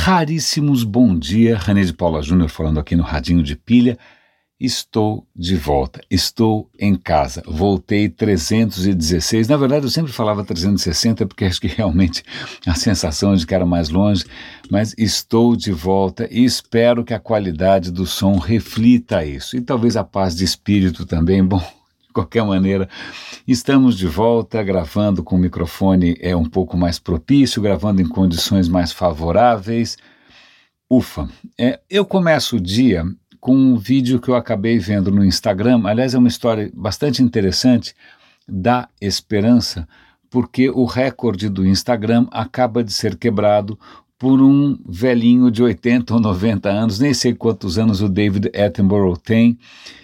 Raríssimos bom dia, René de Paula Júnior falando aqui no Radinho de Pilha. Estou de volta, estou em casa, voltei 316, na verdade eu sempre falava 360 porque acho que realmente a sensação é de que era mais longe, mas estou de volta e espero que a qualidade do som reflita isso, e talvez a paz de espírito também. Bom, de qualquer maneira, estamos de volta, gravando com o microfone um pouco mais propício, gravando em condições mais favoráveis. Ufa! Eu começo o dia com um vídeo que eu acabei vendo no Instagram. Aliás, é uma história bastante interessante da esperança, porque o recorde do Instagram acaba de ser quebrado por um velhinho de 80 ou 90 anos, nem sei quantos anos o David Attenborough tem.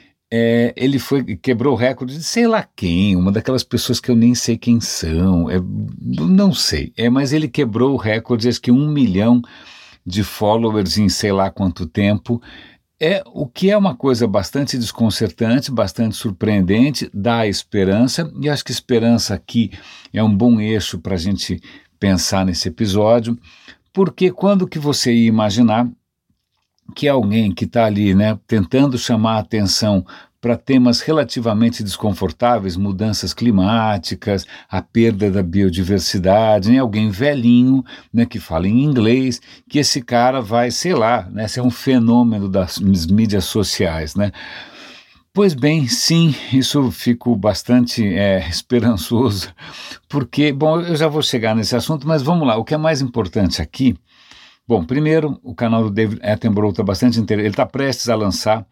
Ele quebrou o recorde de sei lá quem, uma daquelas pessoas que eu nem sei quem são, não sei, mas ele quebrou o recorde, acho que 1 milhão de followers em sei lá quanto tempo, o que é uma coisa bastante desconcertante, bastante surpreendente, dá esperança, e acho que esperança aqui é um bom eixo para a gente pensar nesse episódio, porque quando que você ia imaginar que alguém que está ali, né, tentando chamar a atenção para temas relativamente desconfortáveis, mudanças climáticas, a perda da biodiversidade, né, alguém velhinho, né, que fala em inglês, que esse cara vai, sei lá, né, ser um fenômeno das mídias sociais, né? Pois bem, sim, isso fico bastante esperançoso, porque, bom, eu já vou chegar nesse assunto, mas vamos lá, o que é mais importante aqui. Bom, primeiro, o canal do David Attenborough está bastante interessante, ele está prestes a lançar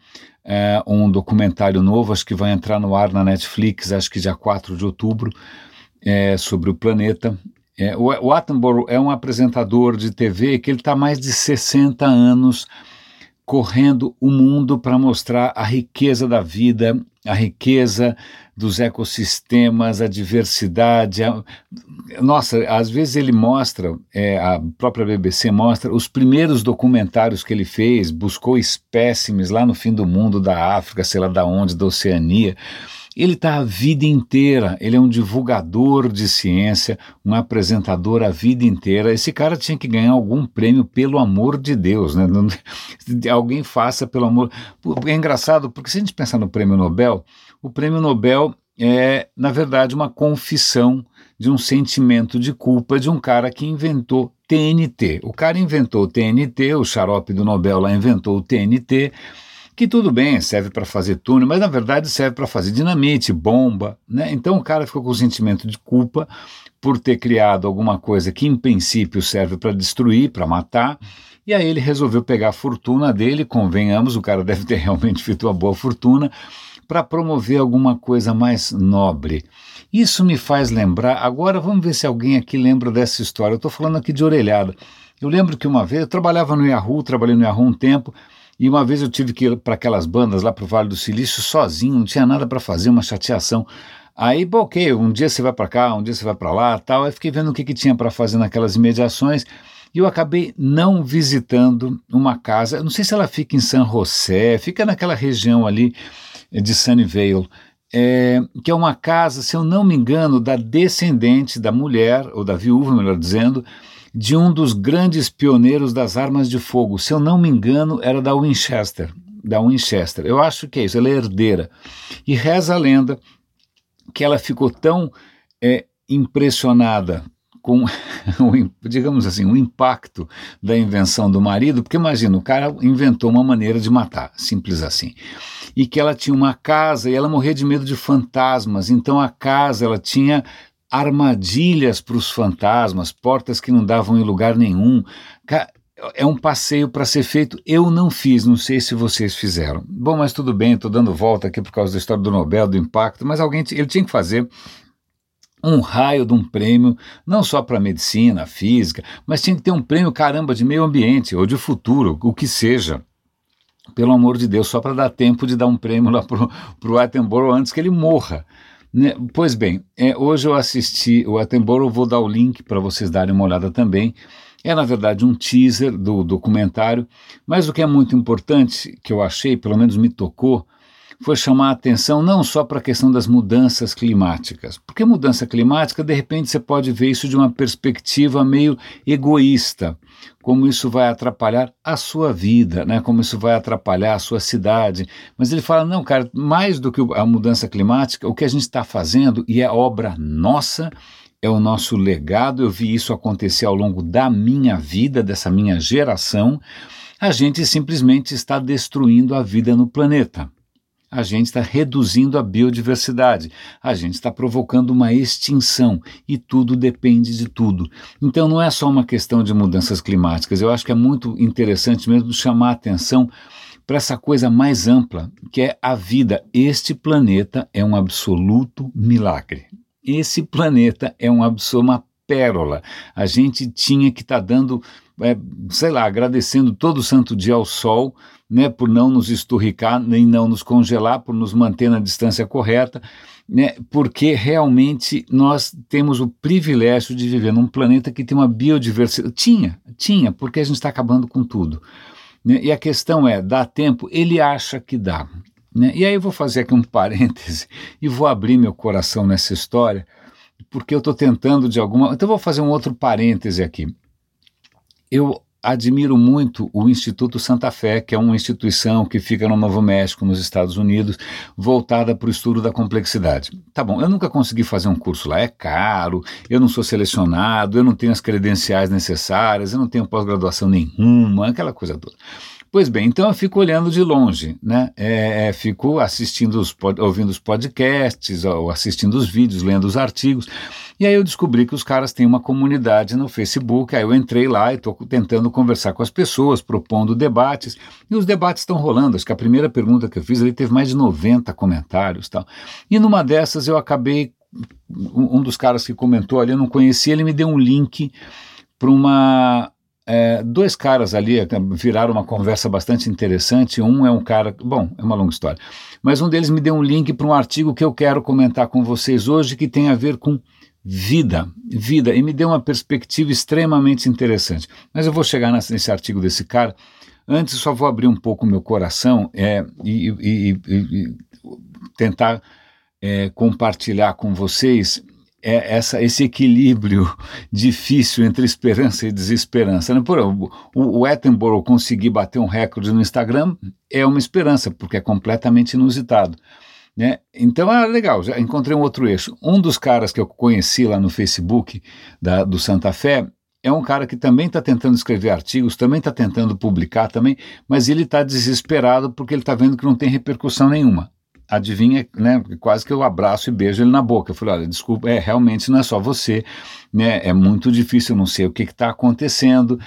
um documentário novo, acho que vai entrar no ar na Netflix, acho que dia 4 de outubro, sobre o planeta. O Attenborough é um apresentador de TV que ele está há mais de 60 anos correndo o mundo para mostrar a riqueza da vida, a riqueza dos ecossistemas, a diversidade. Nossa, às vezes ele mostra, a própria BBC mostra os primeiros documentários que ele fez, buscou espécimes lá no fim do mundo, da África, sei lá da onde, da Oceania. Ele está a vida inteira, ele é um divulgador de ciência, um apresentador a vida inteira. Esse cara tinha que ganhar algum prêmio, pelo amor de Deus, né? Alguém faça pelo amor. É engraçado, porque se a gente pensar no prêmio Nobel, o prêmio Nobel é, na verdade, uma confissão de um sentimento de culpa de um cara que inventou TNT. O cara inventou o TNT, o xarope do Nobel lá inventou o TNT, que tudo bem, serve para fazer túnel, mas na verdade serve para fazer dinamite, bomba, né? Então o cara ficou com o sentimento de culpa por ter criado alguma coisa que em princípio serve para destruir, para matar, e aí ele resolveu pegar a fortuna dele, convenhamos, o cara deve ter realmente feito uma boa fortuna, para promover alguma coisa mais nobre. Isso me faz lembrar, agora vamos ver se alguém aqui lembra dessa história, eu estou falando aqui de orelhada. Eu lembro que uma vez, eu trabalhei no Yahoo um tempo, e uma vez eu tive que ir para aquelas bandas lá para o Vale do Silício sozinho, não tinha nada para fazer, uma chateação. Aí, bom, ok, um dia você vai para cá, um dia você vai para lá, tal. Aí fiquei vendo o que tinha para fazer naquelas imediações e eu acabei não visitando uma casa, eu não sei se ela fica em San José, fica naquela região ali de Sunnyvale, que é uma casa, se eu não me engano, da descendente da mulher, ou da viúva, melhor dizendo, de um dos grandes pioneiros das armas de fogo. Se eu não me engano, era da Winchester. Eu acho que é isso, ela é herdeira. E reza a lenda que ela ficou tão impressionada com, digamos assim, o impacto da invenção do marido, porque imagina, o cara inventou uma maneira de matar, simples assim. E que ela tinha uma casa e ela morria de medo de fantasmas, então a casa, ela tinha armadilhas para os fantasmas, portas que não davam em lugar nenhum. É um passeio para ser feito. Eu não fiz, não sei se vocês fizeram. Bom, mas tudo bem, estou dando volta aqui por causa da história do Nobel, do impacto, mas ele tinha que fazer um raio de um prêmio, não só para medicina, física, mas tinha que ter um prêmio, caramba, de meio ambiente ou de futuro, o que seja. Pelo amor de Deus, só para dar tempo de dar um prêmio lá para o Attenborough antes que ele morra. Pois bem, hoje eu assisti o Attenborough, vou dar o link para vocês darem uma olhada também. É na verdade um teaser do documentário, mas o que é muito importante, que eu achei, pelo menos me tocou, foi chamar a atenção não só para a questão das mudanças climáticas, porque mudança climática, de repente, você pode ver isso de uma perspectiva meio egoísta, como isso vai atrapalhar a sua vida, né? Como isso vai atrapalhar a sua cidade. Mas ele fala, não, cara, mais do que a mudança climática, o que a gente está fazendo, e é obra nossa, é o nosso legado, eu vi isso acontecer ao longo da minha vida, dessa minha geração, a gente simplesmente está destruindo a vida no planeta. A gente está reduzindo a biodiversidade, a gente está provocando uma extinção e tudo depende de tudo. Então não é só uma questão de mudanças climáticas, eu acho que é muito interessante mesmo chamar a atenção para essa coisa mais ampla, que é a vida. Este planeta é um absoluto milagre. Esse planeta é uma pérola. A gente tinha que estar dando, agradecendo todo santo dia ao sol, né, por não nos esturricar, nem não nos congelar, por nos manter na distância correta, né, porque realmente nós temos o privilégio de viver num planeta que tem uma biodiversidade. Tinha, porque a gente está acabando com tudo. Né, e a questão é, dá tempo? Ele acha que dá. Né? E aí eu vou fazer aqui um parêntese e vou abrir meu coração nessa história, porque eu estou tentando Então eu vou fazer um outro parêntese aqui. Eu admiro muito o Instituto Santa Fé, que é uma instituição que fica no Novo México, nos Estados Unidos, voltada para o estudo da complexidade. Tá bom, eu nunca consegui fazer um curso lá, é caro, eu não sou selecionado, eu não tenho as credenciais necessárias, eu não tenho pós-graduação nenhuma, aquela coisa toda. Pois bem, então eu fico olhando de longe, né? Fico ouvindo os podcasts, ou assistindo os vídeos, lendo os artigos, e aí eu descobri que os caras têm uma comunidade no Facebook, aí eu entrei lá e estou tentando conversar com as pessoas, propondo debates, e os debates estão rolando. Acho que a primeira pergunta que eu fiz ali teve mais de 90 comentários e tal. E numa dessas eu acabei, um dos caras que comentou ali, eu não conhecia, ele me deu um link para dois caras ali viraram uma conversa bastante interessante. Um é um cara, bom, é uma longa história, mas um deles me deu um link para um artigo que eu quero comentar com vocês hoje, que tem a ver com vida, e me deu uma perspectiva extremamente interessante. Mas eu vou chegar nesse artigo desse cara. Antes só vou abrir um pouco o meu coração e tentar compartilhar com vocês esse equilíbrio difícil entre esperança e desesperança. Né? O Attenborough conseguir bater um recorde no Instagram é uma esperança, porque é completamente inusitado. Né? Então, legal, já encontrei um outro eixo. Um dos caras que eu conheci lá no Facebook do Santa Fé é um cara que também está tentando escrever artigos, também está tentando publicar também, mas ele está desesperado porque ele está vendo que não tem repercussão nenhuma. Adivinha, né? Quase que eu abraço e beijo ele na boca. Eu falei, olha, desculpa, realmente não é só você, né? É muito difícil, eu não sei o que está acontecendo.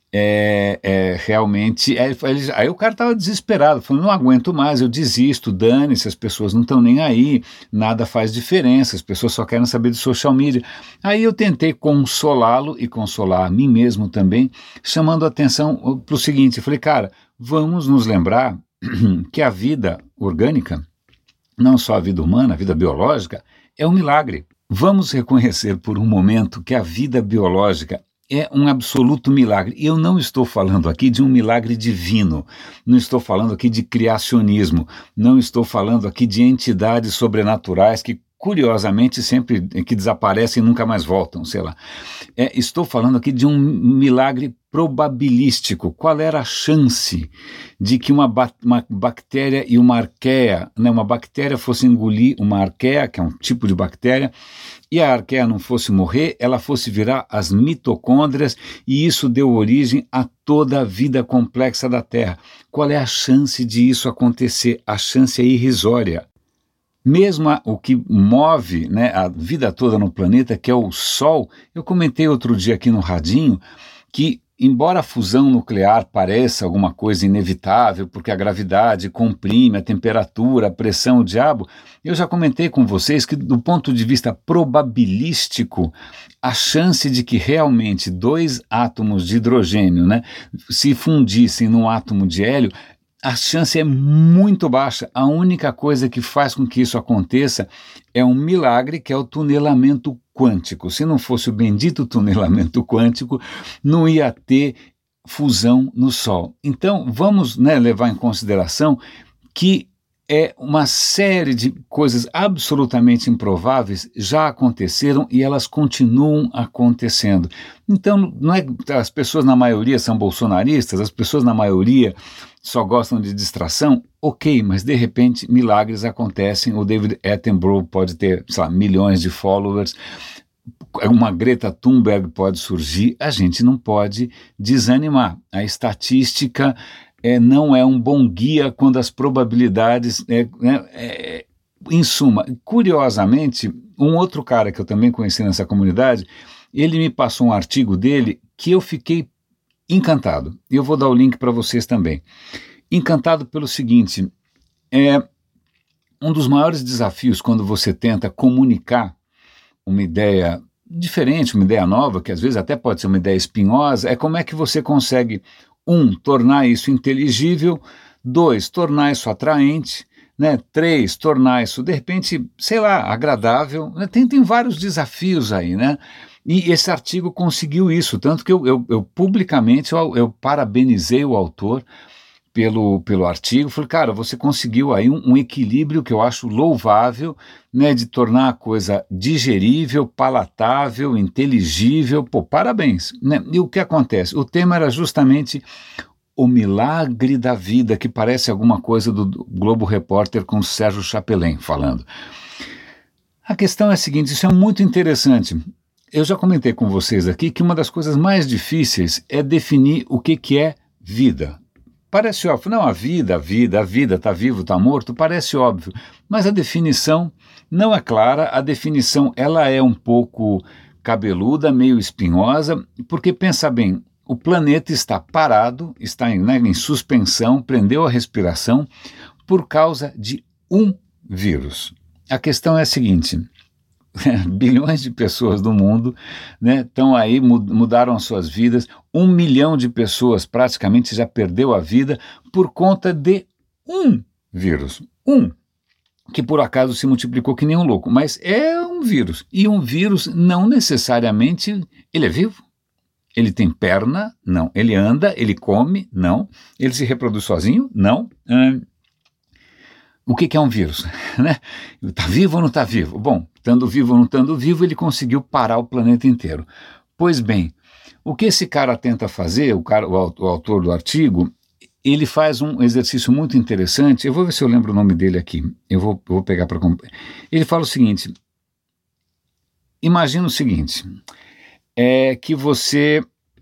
Realmente, aí o cara estava desesperado, falando, não aguento mais, eu desisto, dane-se, as pessoas não estão nem aí, nada faz diferença, as pessoas só querem saber de social media. Aí eu tentei consolá-lo e consolar a mim mesmo também, chamando a atenção para o seguinte, eu falei, cara, vamos nos lembrar que a vida orgânica, não só a vida humana, a vida biológica, é um milagre. Vamos reconhecer por um momento que a vida biológica é um absoluto milagre. E eu não estou falando aqui de um milagre divino, não estou falando aqui de criacionismo, não estou falando aqui de entidades sobrenaturais que, curiosamente, sempre que desaparecem e nunca mais voltam, sei lá. Estou falando aqui de um milagre probabilístico. Qual era a chance de que uma bactéria e uma arqueia, né, uma bactéria fosse engolir uma arqueia, que é um tipo de bactéria, e a arqueia não fosse morrer, ela fosse virar as mitocôndrias, e isso deu origem a toda a vida complexa da Terra. Qual é a chance de isso acontecer? A chance é irrisória. Mesmo o que move, né, a vida toda no planeta, que é o Sol, eu comentei outro dia aqui no Radinho que, embora a fusão nuclear pareça alguma coisa inevitável, porque a gravidade comprime a temperatura, a pressão, o diabo, eu já comentei com vocês que, do ponto de vista probabilístico, a chance de que realmente dois átomos de hidrogênio, né, se fundissem num átomo de hélio, a chance é muito baixa. A única coisa que faz com que isso aconteça é um milagre, que é o tunelamento quântico. Se não fosse o bendito tunelamento quântico, não ia ter fusão no Sol. Então, vamos, né, levar em consideração que uma série de coisas absolutamente improváveis já aconteceram e elas continuam acontecendo. Então, não é as pessoas na maioria são bolsonaristas, as pessoas na maioria só gostam de distração, ok, mas de repente milagres acontecem, o David Attenborough pode ter, sei lá, milhões de followers, uma Greta Thunberg pode surgir, a gente não pode desanimar. A estatística não é um bom guia quando as probabilidades... em suma, curiosamente, um outro cara que eu também conheci nessa comunidade, ele me passou um artigo dele que eu fiquei encantado. E eu vou dar o link para vocês também. Encantado pelo seguinte, um dos maiores desafios quando você tenta comunicar uma ideia diferente, uma ideia nova, que às vezes até pode ser uma ideia espinhosa, é como é que você consegue, tornar isso inteligível, 2, tornar isso atraente, né? 3, tornar isso, de repente, sei lá, agradável, né? Tem vários desafios aí, né? E esse artigo conseguiu isso, tanto que eu publicamente eu parabenizei o autor pelo artigo, falei, cara, você conseguiu aí um equilíbrio que eu acho louvável, né, de tornar a coisa digerível, palatável, inteligível, parabéns, né? E o que acontece? O tema era justamente o milagre da vida, que parece alguma coisa do Globo Repórter com o Sérgio Chapelain falando. A questão é a seguinte, isso é muito interessante. Eu já comentei com vocês aqui que uma das coisas mais difíceis é definir o que é vida. Parece óbvio, não, a vida, está vivo, está morto, parece óbvio, mas a definição não é clara, a definição ela é um pouco cabeluda, meio espinhosa, porque pensa bem, o planeta está parado, está em suspensão, prendeu a respiração por causa de um vírus. A questão é a seguinte... bilhões de pessoas do mundo, né, estão aí, mudaram suas vidas, 1 milhão de pessoas praticamente já perdeu a vida por conta de um vírus, que por acaso se multiplicou que nem um louco, mas é um vírus, e um vírus não necessariamente, ele é vivo, ele tem perna, não, ele anda, ele come, não, ele se reproduz sozinho, não, o que é um vírus? Né? Está vivo ou não está vivo? Bom, estando vivo ou não estando vivo, ele conseguiu parar o planeta inteiro. Pois bem, o que esse cara tenta fazer, o autor do artigo, ele faz um exercício muito interessante, eu vou ver se eu lembro o nome dele aqui, eu vou pegar para... Ele fala o seguinte, imagina o seguinte, que você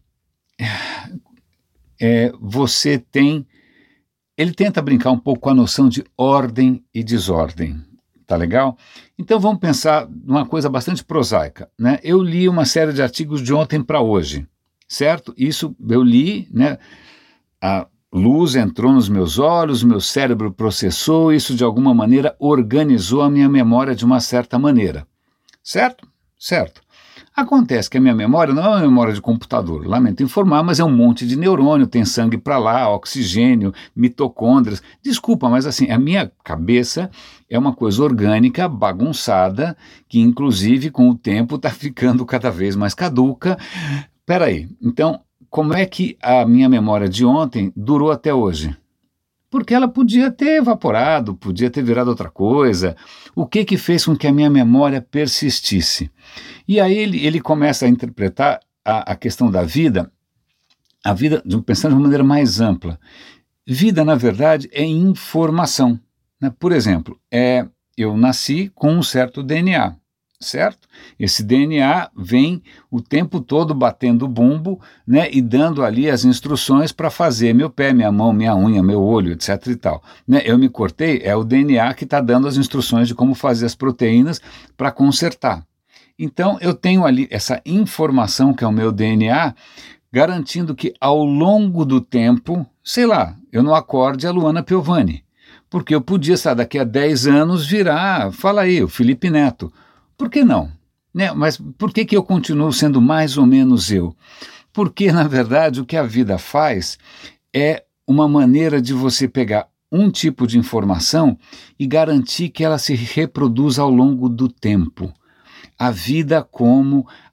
tem... Ele tenta brincar um pouco com a noção de ordem e desordem, tá legal? Então vamos pensar numa coisa bastante prosaica, né? Eu li uma série de artigos de ontem para hoje, certo? Isso eu li, né? A luz entrou nos meus olhos, o meu cérebro processou, isso de alguma maneira organizou a minha memória de uma certa maneira, certo? Certo. Acontece que a minha memória não é uma memória de computador, lamento informar, mas é um monte de neurônio, tem sangue para lá, oxigênio, mitocôndrias. Desculpa, mas assim, a minha cabeça é uma coisa orgânica, bagunçada, que inclusive com o tempo está ficando cada vez mais caduca. Peraí, então como é que a minha memória de ontem durou até hoje? Porque ela podia ter evaporado, podia ter virado outra coisa. O que fez com que a minha memória persistisse? E aí ele começa a interpretar a questão da vida, a vida pensando de uma maneira mais ampla. Vida, na verdade, é informação, né? Por exemplo, eu nasci com um certo DNA, certo? Esse DNA vem o tempo todo batendo bumbo, né, e dando ali as instruções para fazer meu pé, minha mão, minha unha, meu olho, etc e tal. Né? Eu me cortei, é o DNA que está dando as instruções de como fazer as proteínas para consertar. Então eu tenho ali essa informação que é o meu DNA, garantindo que ao longo do tempo, sei lá, eu não acorde a Luana Piovani, porque eu podia, sabe, daqui a 10 anos virar, fala aí, o Felipe Neto. Por que não? Né? Mas por que eu continuo sendo mais ou menos eu? Porque, na verdade, o que a vida faz é uma maneira de você pegar um tipo de informação e garantir que ela se reproduza ao longo do tempo. A vida como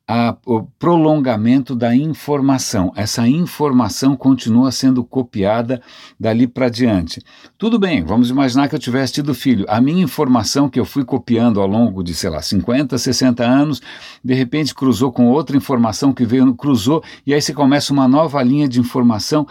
o prolongamento da informação. Essa informação continua sendo copiada dali para diante. Tudo bem, vamos imaginar que eu tivesse tido filho. A minha informação que eu fui copiando ao longo de, 50, 60 anos, de repente cruzou com outra informação que veio, cruzou, e aí você começa uma nova linha de informação.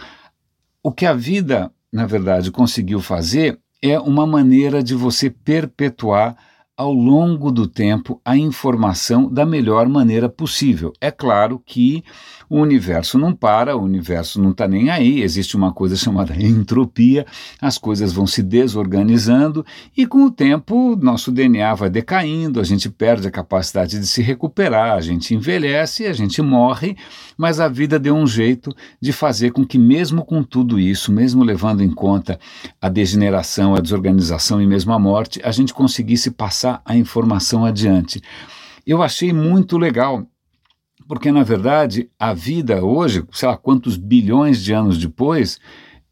O que a vida, na verdade, conseguiu fazer é uma maneira de você perpetuar ao longo do tempo a informação da melhor maneira possível. É claro que o universo não para, o universo não está nem aí, existe uma coisa chamada entropia, as coisas vão se desorganizando e com o tempo nosso DNA vai decaindo, a gente perde a capacidade de se recuperar, a gente envelhece, a gente morre, mas a vida deu um jeito de fazer com que mesmo com tudo isso, mesmo levando em conta a degeneração, a desorganização e mesmo a morte, a gente conseguisse passar a informação adiante. Eu achei muito legal, porque na verdade a vida hoje, sei lá quantos bilhões de anos depois,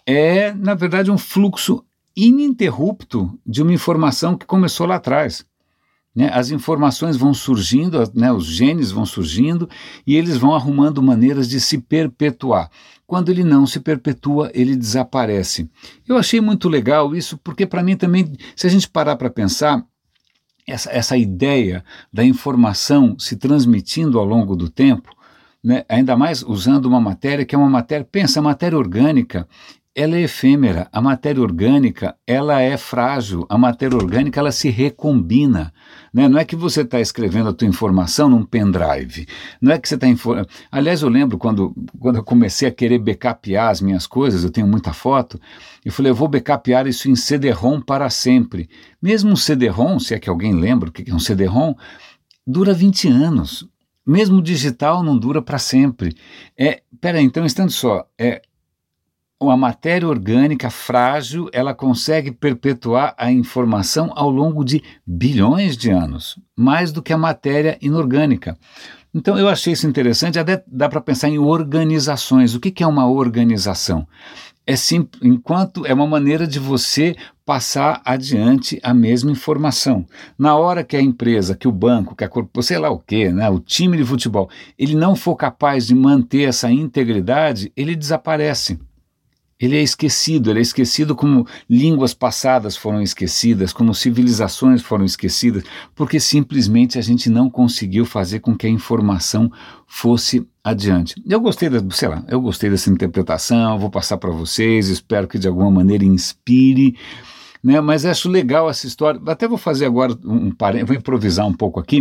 é na verdade um fluxo ininterrupto de uma informação que começou lá atrás. Né? As informações vão surgindo, né? Os genes vão surgindo e eles vão arrumando maneiras de se perpetuar. Quando ele não se perpetua, ele desaparece. Eu achei muito legal isso, porque para mim também, se a gente parar para pensar, essa ideia da informação se transmitindo ao longo do tempo, né, ainda mais usando uma matéria que é uma matéria, pensa, a matéria orgânica, ela é efêmera, a matéria orgânica, ela é frágil, a matéria orgânica, ela se recombina, né? Não é que você está escrevendo a tua informação num pendrive, não é que você está... Aliás, eu lembro quando eu comecei a querer backupear as minhas coisas, eu tenho muita foto, eu falei, eu vou backupear isso em CD-ROM para sempre. Mesmo um CD-ROM, se é que alguém lembra o que é um CD-ROM, dura 20 anos. Mesmo digital não dura para sempre. Peraí, então, estando só... a matéria orgânica frágil, ela consegue perpetuar a informação ao longo de bilhões de anos, mais do que a matéria inorgânica. Então eu achei isso interessante, até dá para pensar em organizações. O que é uma organização? Enquanto é uma maneira de você passar adiante a mesma informação. Na hora que a empresa, que o banco, que a corporação, sei lá o quê, né, o time de futebol, ele não for capaz de manter essa integridade, ele desaparece. Ele é esquecido como línguas passadas foram esquecidas, como civilizações foram esquecidas, porque simplesmente a gente não conseguiu fazer com que a informação fosse adiante. Eu gostei dessa interpretação, vou passar para vocês, espero que de alguma maneira inspire, né? Mas acho legal essa história. Até vou fazer agora vou improvisar um pouco aqui.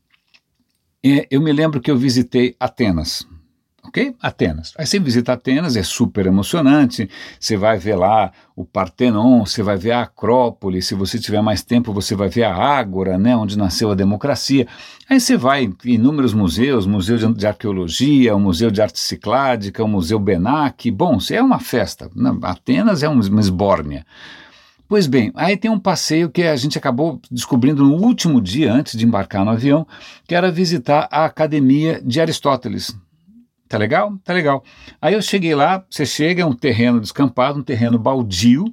Eu me lembro que eu visitei Atenas. Ok? Atenas. Aí você visita Atenas, é super emocionante, você vai ver lá o Partenon, você vai ver a Acrópole, se você tiver mais tempo você vai ver a Ágora, né, onde nasceu a democracia. Aí você vai em inúmeros museus, Museu de Arqueologia, o Museu de Arte Cicládica, o Museu Benac, bom, é uma festa, Atenas é uma esbórnia. Pois bem, aí tem um passeio que a gente acabou descobrindo no último dia, antes de embarcar no avião, que era visitar a Academia de Aristóteles. Tá legal? Tá legal. Aí eu cheguei lá, você chega, é um terreno descampado, um terreno baldio,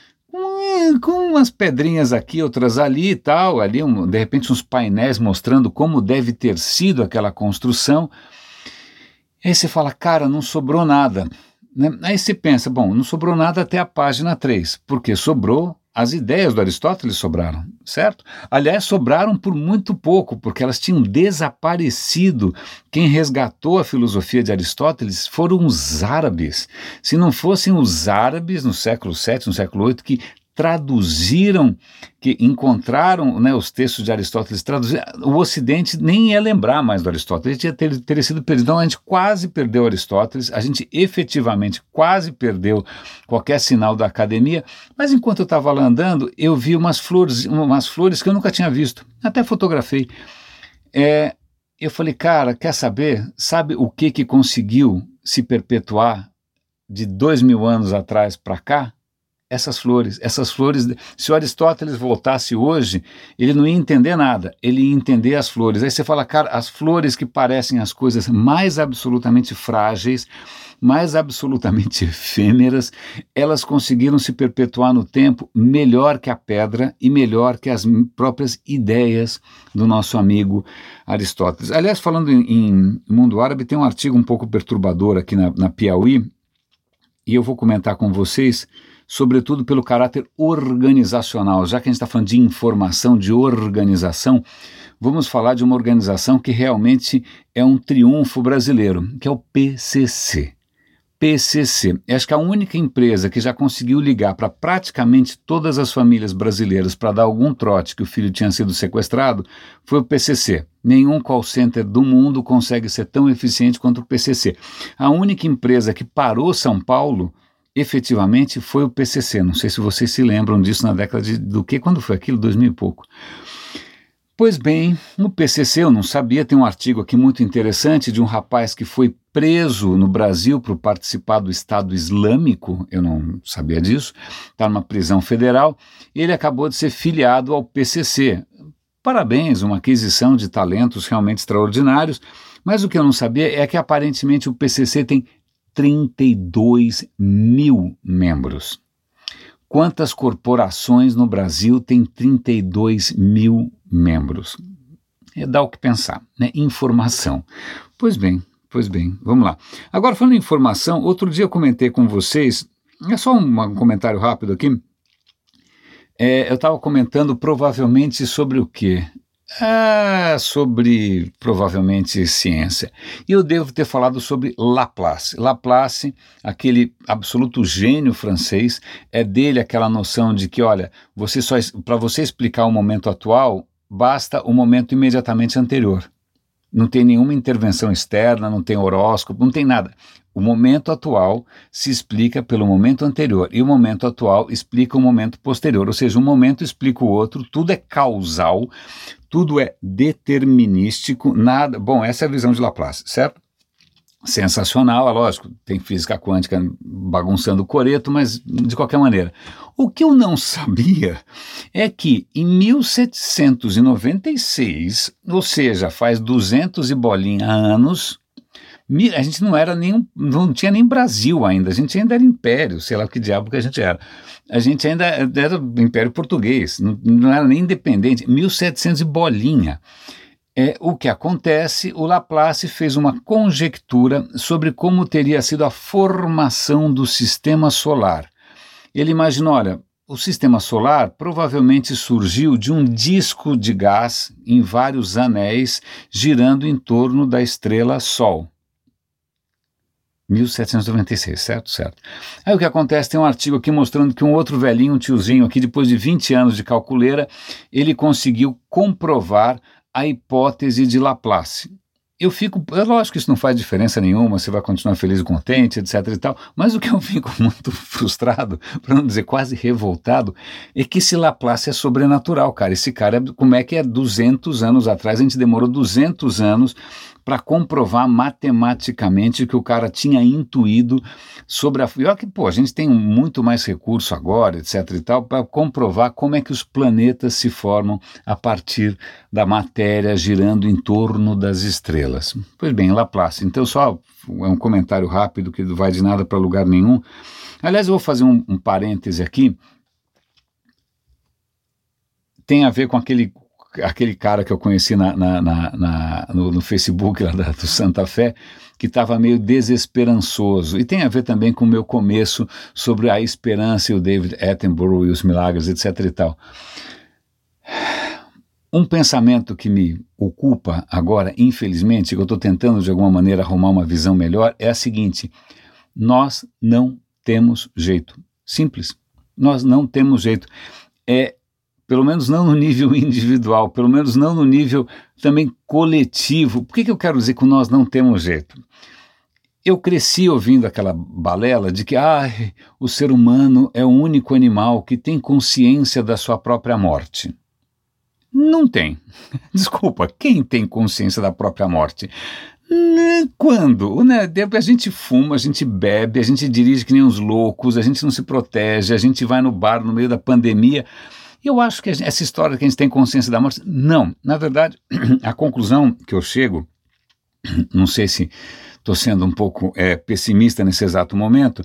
com umas pedrinhas aqui, outras ali e tal, ali de repente uns painéis mostrando como deve ter sido aquela construção. Aí você fala, cara, não sobrou nada. Né? Aí você pensa, bom, não sobrou nada até a página 3, porque sobrou... As ideias do Aristóteles sobraram, certo? Aliás, sobraram por muito pouco, porque elas tinham desaparecido. Quem resgatou a filosofia de Aristóteles foram os árabes. Se não fossem os árabes no século VII, no século VIII, que traduziram, que encontraram, né, os textos de Aristóteles traduzidos, o Ocidente nem ia lembrar mais do Aristóteles, ele teria sido perdido. Então a gente quase perdeu Aristóteles, a gente efetivamente quase perdeu qualquer sinal da academia, mas enquanto eu estava lá andando, eu vi umas flores que eu nunca tinha visto, até fotografei. Eu falei, cara, quer saber? Sabe o que conseguiu se perpetuar de 2000 anos atrás para cá? essas flores, se o Aristóteles voltasse hoje, ele não ia entender nada, ele ia entender as flores. Aí você fala, cara, as flores que parecem as coisas mais absolutamente frágeis, mais absolutamente efêmeras, elas conseguiram se perpetuar no tempo melhor que a pedra e melhor que as próprias ideias do nosso amigo Aristóteles. Aliás, falando em mundo árabe, tem um artigo um pouco perturbador aqui na Piauí, e eu vou comentar com vocês, sobretudo pelo caráter organizacional. Já que a gente está falando de informação, de organização, vamos falar de uma organização que realmente é um triunfo brasileiro, que é o PCC. PCC. Acho que a única empresa que já conseguiu ligar para praticamente todas as famílias brasileiras para dar algum trote que o filho tinha sido sequestrado foi o PCC. Nenhum call center do mundo consegue ser tão eficiente quanto o PCC. A única empresa que parou São Paulo efetivamente foi o PCC. Não sei se vocês se lembram disso na década do que? Quando foi aquilo? 2000 e pouco. Pois bem, no PCC eu não sabia, tem um artigo aqui muito interessante de um rapaz que foi preso no Brasil por participar do Estado Islâmico, eu não sabia disso, está numa prisão federal, ele acabou de ser filiado ao PCC. Parabéns, uma aquisição de talentos realmente extraordinários, mas o que eu não sabia é que aparentemente o PCC tem 32 mil membros. Quantas corporações no Brasil têm 32 mil membros? Dá o que pensar, né? Informação. Pois bem, vamos lá. Agora, falando em informação, outro dia eu comentei com vocês, é só um comentário rápido aqui, eu estava comentando provavelmente sobre o quê? Sobre provavelmente ciência. E eu devo ter falado sobre Laplace. Laplace, aquele absoluto gênio francês, é dele aquela noção de que, olha, para você explicar o momento atual, basta o momento imediatamente anterior. Não tem nenhuma intervenção externa, não tem horóscopo, não tem nada. O momento atual se explica pelo momento anterior e o momento atual explica o momento posterior, ou seja, um momento explica o outro, tudo é causal, tudo é determinístico, nada... Bom, essa é a visão de Laplace, certo? Sensacional, é lógico, tem física quântica bagunçando o coreto, mas de qualquer maneira. O que eu não sabia é que em 1796, ou seja, faz 200 e bolinha anos, a gente não tinha nem Brasil ainda, a gente ainda era império, sei lá que diabo que a gente era. A gente ainda era império português, não era nem independente, 1700 e bolinha. O que acontece, o Laplace fez uma conjectura sobre como teria sido a formação do sistema solar. Ele imaginou, olha, o sistema solar provavelmente surgiu de um disco de gás em vários anéis girando em torno da estrela Sol. 1796, certo. Aí o que acontece, tem um artigo aqui mostrando que um outro velhinho, um tiozinho aqui, depois de 20 anos de calculeira, ele conseguiu comprovar a hipótese de Laplace. É lógico que isso não faz diferença nenhuma, você vai continuar feliz e contente, etc e tal, mas o que eu fico muito frustrado, para não dizer quase revoltado, é que esse Laplace é sobrenatural, cara. Esse cara, como é que 200 anos atrás, a gente demorou 200 anos para comprovar matematicamente que o cara tinha intuído sobre a... E olha que, a gente tem muito mais recurso agora, etc e tal, para comprovar como é que os planetas se formam a partir da matéria girando em torno das estrelas. Pois bem, Laplace. Então, só é um comentário rápido que não vai de nada para lugar nenhum. Aliás, eu vou fazer um parêntese aqui. Tem a ver com aquele cara que eu conheci no Facebook lá do Santa Fé, que estava meio desesperançoso. E tem a ver também com o meu começo sobre a esperança e o David Attenborough e os milagres, etc e tal. Um pensamento que me ocupa agora, infelizmente, que eu estou tentando de alguma maneira arrumar uma visão melhor, é a seguinte: nós não temos jeito. Simples. Nós não temos jeito. Pelo menos não no nível individual, pelo menos não no nível também coletivo. Por que eu quero dizer que nós não temos jeito? Eu cresci ouvindo aquela balela de que o ser humano é o único animal que tem consciência da sua própria morte. Não tem. Desculpa, quem tem consciência da própria morte? Quando? Né? A gente fuma, a gente bebe, a gente dirige que nem uns loucos, a gente não se protege, a gente vai no bar no meio da pandemia. E eu acho que essa história que a gente tem consciência da morte, não. Na verdade, a conclusão que eu chego, não sei se estou sendo um pouco pessimista nesse exato momento,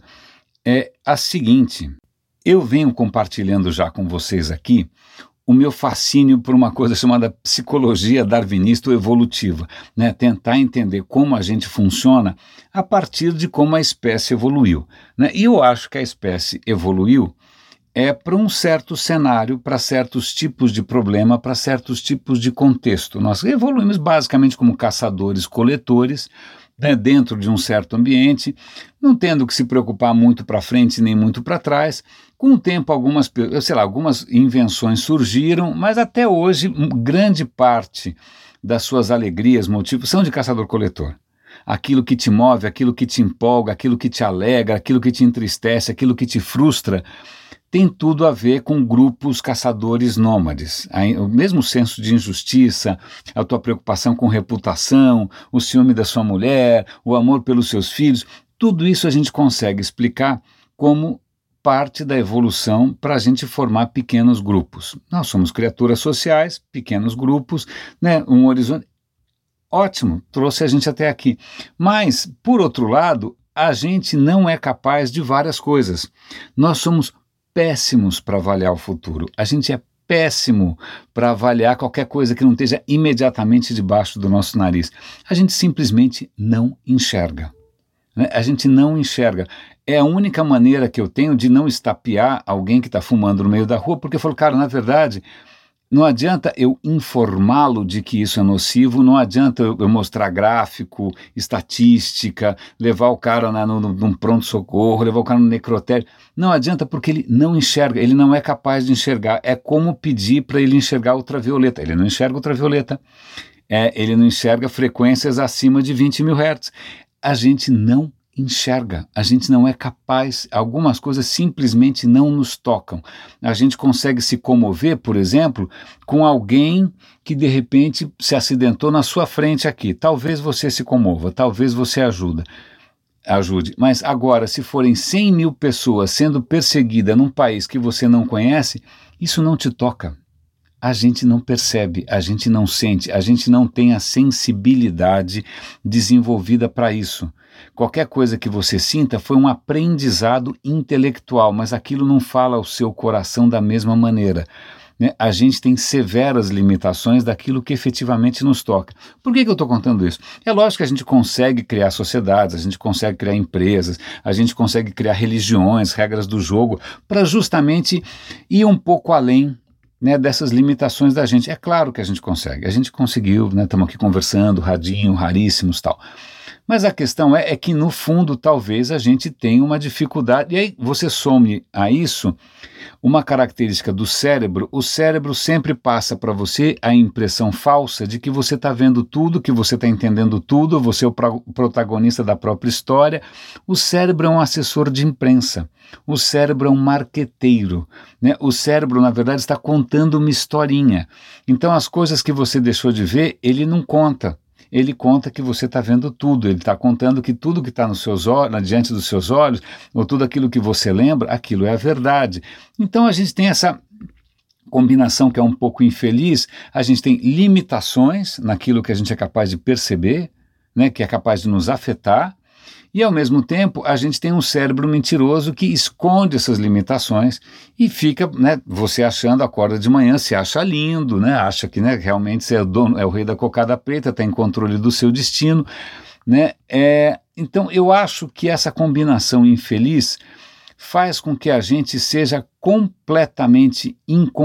é a seguinte: eu venho compartilhando já com vocês aqui o meu fascínio por uma coisa chamada psicologia darwinista ou evolutiva, né? Tentar entender como a gente funciona a partir de como a espécie evoluiu, né? E eu acho que a espécie evoluiu para um certo cenário, para certos tipos de problema, para certos tipos de contexto. Nós evoluímos basicamente como caçadores-coletores, né, dentro de um certo ambiente, não tendo que se preocupar muito para frente nem muito para trás. Com o tempo, algumas invenções surgiram, mas até hoje, grande parte das suas alegrias, motivos, são de caçador-coletor. Aquilo que te move, aquilo que te empolga, aquilo que te alegra, aquilo que te entristece, aquilo que te frustra, tem tudo a ver com grupos caçadores nômades. O mesmo senso de injustiça, a tua preocupação com reputação, o ciúme da sua mulher, o amor pelos seus filhos, tudo isso a gente consegue explicar como parte da evolução para a gente formar pequenos grupos. Nós somos criaturas sociais, pequenos grupos, né, um horizonte. Ótimo, trouxe a gente até aqui. Mas, por outro lado, a gente não é capaz de várias coisas. Nós somos péssimos para avaliar o futuro. A gente é péssimo para avaliar qualquer coisa que não esteja imediatamente debaixo do nosso nariz. A gente simplesmente não enxerga, né? A gente não enxerga. É a única maneira que eu tenho de não estapear alguém que está fumando no meio da rua, porque eu falo, cara, na verdade, não adianta eu informá-lo de que isso é nocivo, não adianta eu mostrar gráfico, estatística, levar o cara num pronto-socorro, levar o cara no necrotério. Não adianta, porque ele não enxerga, ele não é capaz de enxergar. É como pedir para ele enxergar ultravioleta. Ele não enxerga ultravioleta, ele não enxerga frequências acima de 20 mil Hz. A gente não enxerga, a gente não é capaz, algumas coisas simplesmente não nos tocam. A gente consegue se comover, por exemplo, com alguém que de repente se acidentou na sua frente aqui. Talvez você se comova, talvez você ajude, mas agora, se forem 100 mil pessoas sendo perseguidas num país que você não conhece, isso não te toca. A gente não percebe, a gente não sente, a gente não tem a sensibilidade desenvolvida para isso. Qualquer coisa que você sinta foi um aprendizado intelectual, mas aquilo não fala ao seu coração da mesma maneira, né? A gente tem severas limitações daquilo que efetivamente nos toca. Por que eu estou contando isso? É lógico que a gente consegue criar sociedades, a gente consegue criar empresas, a gente consegue criar religiões, regras do jogo, para justamente ir um pouco além, né, dessas limitações da gente. É claro que a gente consegue, a gente conseguiu, né, estamos aqui conversando, radinho, raríssimos e tal. Mas a questão é que no fundo talvez a gente tenha uma dificuldade, e aí você some a isso uma característica do cérebro. O cérebro sempre passa para você a impressão falsa de que você está vendo tudo, que você está entendendo tudo, você é o protagonista da própria história. O cérebro é um assessor de imprensa, o cérebro é um marqueteiro, né? O cérebro, na verdade, está contando uma historinha. Então as coisas que você deixou de ver, ele não conta. Ele conta que você está vendo tudo, ele está contando que tudo que está nos seus olhos, diante dos seus olhos, ou tudo aquilo que você lembra, aquilo é a verdade. Então a gente tem essa combinação que é um pouco infeliz, a gente tem limitações naquilo que a gente é capaz de perceber, né, que é capaz de nos afetar, e ao mesmo tempo a gente tem um cérebro mentiroso que esconde essas limitações e fica, né, você achando, acorda de manhã, se acha lindo, né, acha que, né, realmente você é o dono, é o rei da cocada preta, está em controle do seu destino, né? Então eu acho que essa combinação infeliz faz com que a gente seja completamente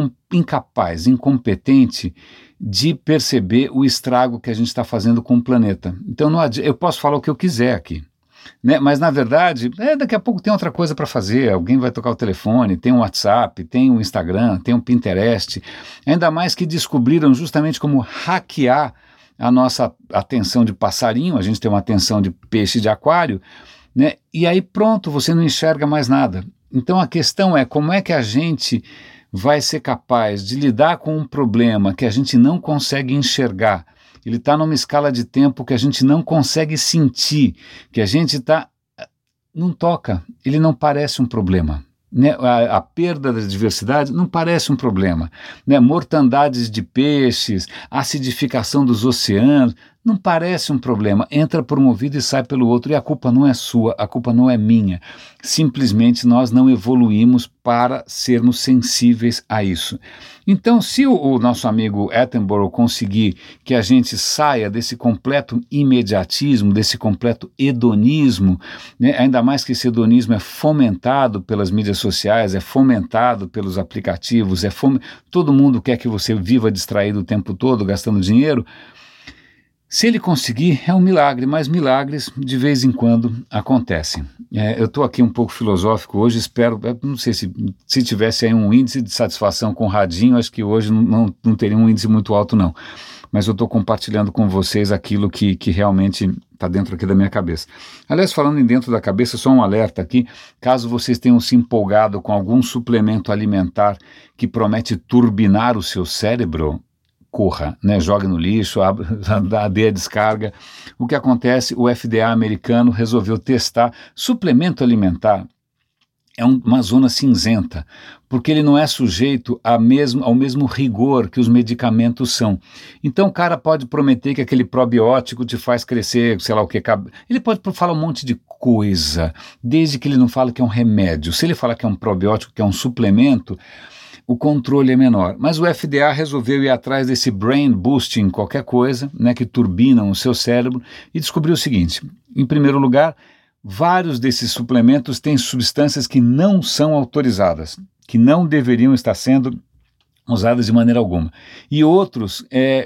incapaz, incompetente de perceber o estrago que a gente está fazendo com o planeta. Então eu posso falar o que eu quiser aqui, né? Mas na verdade, daqui a pouco tem outra coisa para fazer, alguém vai tocar o telefone, tem o WhatsApp, tem o Instagram, tem o Pinterest, ainda mais que descobriram justamente como hackear a nossa atenção de passarinho, a gente tem uma atenção de peixe de aquário, né? E aí pronto, você não enxerga mais nada. Então a questão é como é que a gente vai ser capaz de lidar com um problema que a gente não consegue enxergar ele está numa escala de tempo que a gente não consegue sentir, que a gente não toca, ele não parece um problema. Né? A perda da diversidade não parece um problema, né? Mortandades de peixes, acidificação dos oceanos, não parece um problema, entra por um ouvido e sai pelo outro, e a culpa não é sua, a culpa não é minha, simplesmente nós não evoluímos para sermos sensíveis a isso. Então, se o nosso amigo Attenborough conseguir que a gente saia desse completo imediatismo, desse completo hedonismo, né, ainda mais que esse hedonismo é fomentado pelas mídias sociais, é fomentado pelos aplicativos, todo mundo quer que você viva distraído o tempo todo, gastando dinheiro. Se ele conseguir, é um milagre, mas milagres de vez em quando acontecem. Eu estou aqui um pouco filosófico hoje, espero, não sei se tivesse aí um índice de satisfação com o radinho, acho que hoje não teria um índice muito alto não, mas eu estou compartilhando com vocês aquilo que realmente está dentro aqui da minha cabeça. Aliás, falando em dentro da cabeça, só um alerta aqui, caso vocês tenham se empolgado com algum suplemento alimentar que promete turbinar o seu cérebro, corra, né? Jogue no lixo, dê a descarga. O que acontece? O FDA americano resolveu testar suplemento alimentar. É uma zona cinzenta, porque ele não é sujeito ao mesmo rigor que os medicamentos são. Então o cara pode prometer que aquele probiótico te faz crescer, sei lá o que, ele pode falar um monte de coisa, desde que ele não fale que é um remédio. Se ele falar que é um probiótico, que é um suplemento, o controle é menor. Mas o FDA resolveu ir atrás desse brain boosting, qualquer coisa, né, que turbinam o seu cérebro, e descobriu o seguinte: em primeiro lugar, vários desses suplementos têm substâncias que não são autorizadas, que não deveriam estar sendo usadas de maneira alguma. E outros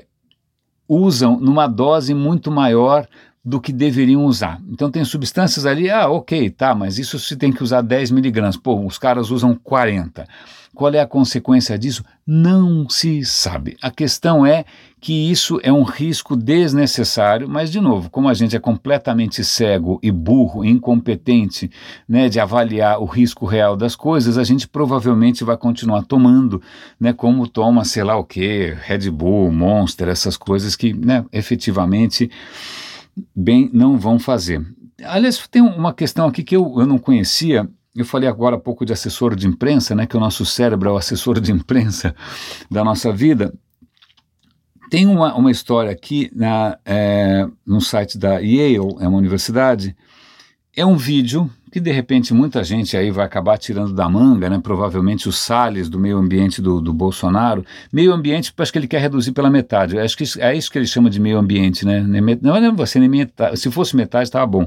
usam numa dose muito maior do que deveriam usar. Então tem substâncias ali, ok, tá, mas isso se tem que usar 10 miligramas. Pô, os caras usam 40. Qual é a consequência disso? Não se sabe. A questão é que isso é um risco desnecessário, mas, de novo, como a gente é completamente cego e burro, incompetente, né, de avaliar o risco real das coisas, a gente provavelmente vai continuar tomando, né, como toma, sei lá o quê, Red Bull, Monster, essas coisas que, né, efetivamente, bem, não vão fazer. Aliás, tem uma questão aqui que eu não conhecia. Eu falei agora há pouco de assessor de imprensa, né, que o nosso cérebro é o assessor de imprensa da nossa vida. Tem uma história aqui no site da Yale, é uma universidade, é um vídeo que de repente muita gente aí vai acabar tirando da manga, né, provavelmente os Salles do meio ambiente do Bolsonaro. Meio ambiente, acho que ele quer reduzir pela metade, acho que é isso que ele chama de meio ambiente, né, não vai ser nem metade, se fosse metade estava bom.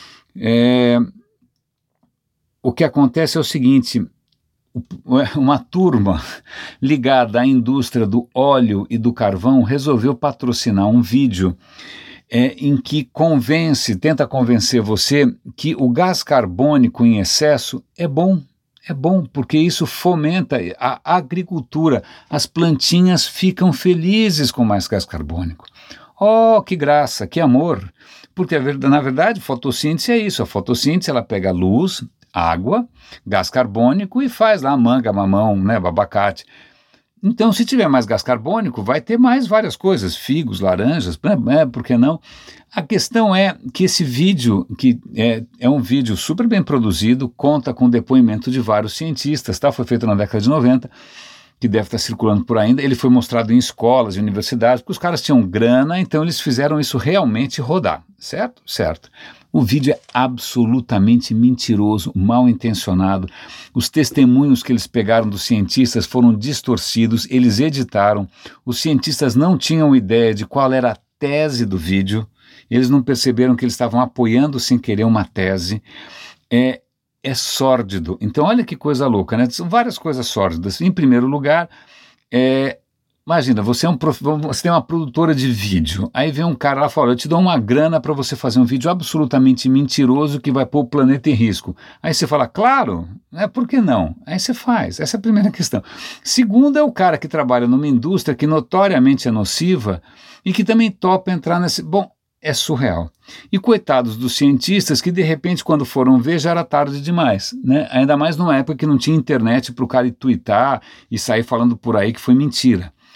O que acontece é o seguinte: uma turma ligada à indústria do óleo e do carvão resolveu patrocinar um vídeo em que tenta convencer você que o gás carbônico em excesso é bom. É bom, porque isso fomenta a agricultura. As plantinhas ficam felizes com mais gás carbônico. Oh, que graça, que amor! Porque, na verdade, fotossíntese é isso. A fotossíntese, ela pega luz, água, gás carbônico e faz lá manga, mamão, né, abacate. Então, se tiver mais gás carbônico, vai ter mais várias coisas, figos, laranjas, por que não? A questão é que esse vídeo, que é um vídeo super bem produzido, conta com depoimento de vários cientistas, tá? Foi feito na década de 90, que deve estar circulando por ainda. Ele foi mostrado em escolas e universidades, porque os caras tinham grana, então eles fizeram isso realmente rodar, certo? Certo. O vídeo é absolutamente mentiroso, mal intencionado. Os testemunhos que eles pegaram dos cientistas foram distorcidos, eles editaram. Os cientistas não tinham ideia de qual era a tese do vídeo, eles não perceberam que eles estavam apoiando sem querer uma tese. É sórdido. Então, olha que coisa louca, né? São várias coisas sórdidas. Em primeiro lugar, imagina, você tem uma produtora de vídeo, aí vem um cara lá e fala: eu te dou uma grana para você fazer um vídeo absolutamente mentiroso que vai pôr o planeta em risco. Aí você fala: claro, por que não? Aí você faz, essa é a primeira questão. Segunda, é o cara que trabalha numa indústria que notoriamente é nociva e que também topa entrar nesse... Bom, é surreal. E coitados dos cientistas que de repente quando foram ver já era tarde demais, né? Ainda mais numa época que não tinha internet para o cara ir tuitar e sair falando por aí que foi mentira.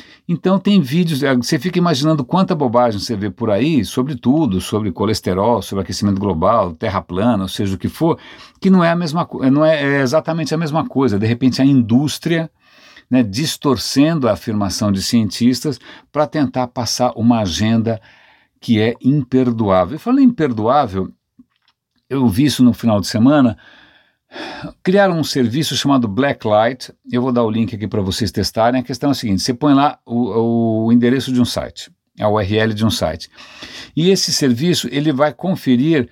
Então tem vídeos, você fica imaginando quanta bobagem você vê por aí, sobre tudo, sobre colesterol, sobre aquecimento global, terra plana, ou seja o que for, que não é a mesma coisa, não é exatamente a mesma coisa. De repente a indústria, né, distorcendo a afirmação de cientistas para tentar passar uma agenda que é imperdoável. E falando em imperdoável, eu vi isso no final de semana. Criaram um serviço chamado Blacklight. Eu vou dar o link aqui para vocês testarem. A questão é a seguinte: você põe lá o endereço de um site, a URL de um site, e esse serviço ele vai conferir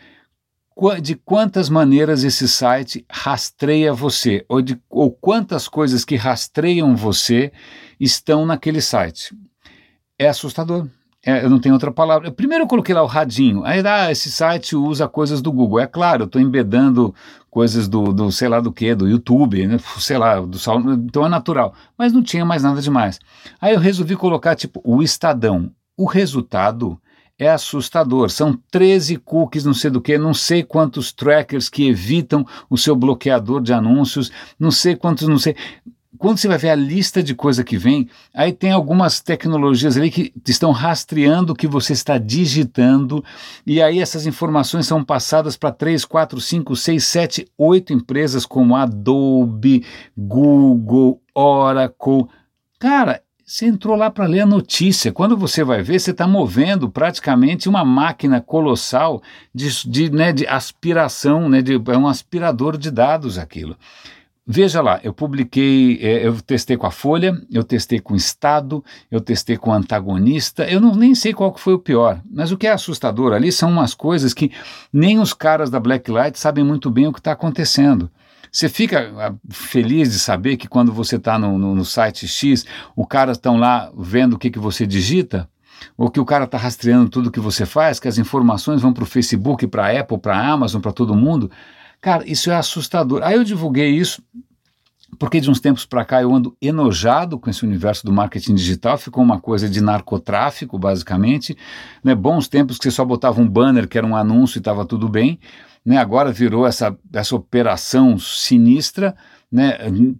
de quantas maneiras esse site rastreia você, ou quantas coisas que rastreiam você estão naquele site. É assustador. Eu não tenho outra palavra. Primeiro eu coloquei lá o radinho. Aí, esse site usa coisas do Google. É claro, eu estou embedando coisas do sei lá do que, do YouTube, né? Sei lá, então é natural. Mas não tinha mais nada demais. Aí eu resolvi colocar tipo o Estadão. O resultado é assustador. São 13 cookies, não sei do que, não sei quantos trackers que evitam o seu bloqueador de anúncios, não sei quantos, não sei. Quando você vai ver a lista de coisa que vem, aí tem algumas tecnologias ali que estão rastreando o que você está digitando, e aí essas informações são passadas para 3, 4, 5, 6, 7, 8 empresas como Adobe, Google, Oracle. Cara, você entrou lá para ler a notícia. Quando você vai ver, você está movendo praticamente uma máquina colossal de aspiração, né, é um aspirador de dados aquilo. Veja lá, eu publiquei, eu testei com a Folha, eu testei com o Estado, eu testei com o Antagonista, eu nem sei qual que foi o pior, mas o que é assustador ali são umas coisas que nem os caras da Blacklight sabem muito bem o que está acontecendo. Você fica feliz de saber que quando você está no site X, os caras estão lá vendo o que você digita, ou que o cara está rastreando tudo que você faz, que as informações vão para o Facebook, para a Apple, para a Amazon, para todo mundo. Cara, isso é assustador. Aí eu divulguei isso, porque de uns tempos para cá eu ando enojado com esse universo do marketing digital, ficou uma coisa de narcotráfico, basicamente, né? Bons tempos que você só botava um banner que era um anúncio e estava tudo bem, né? Agora virou essa operação sinistra, né?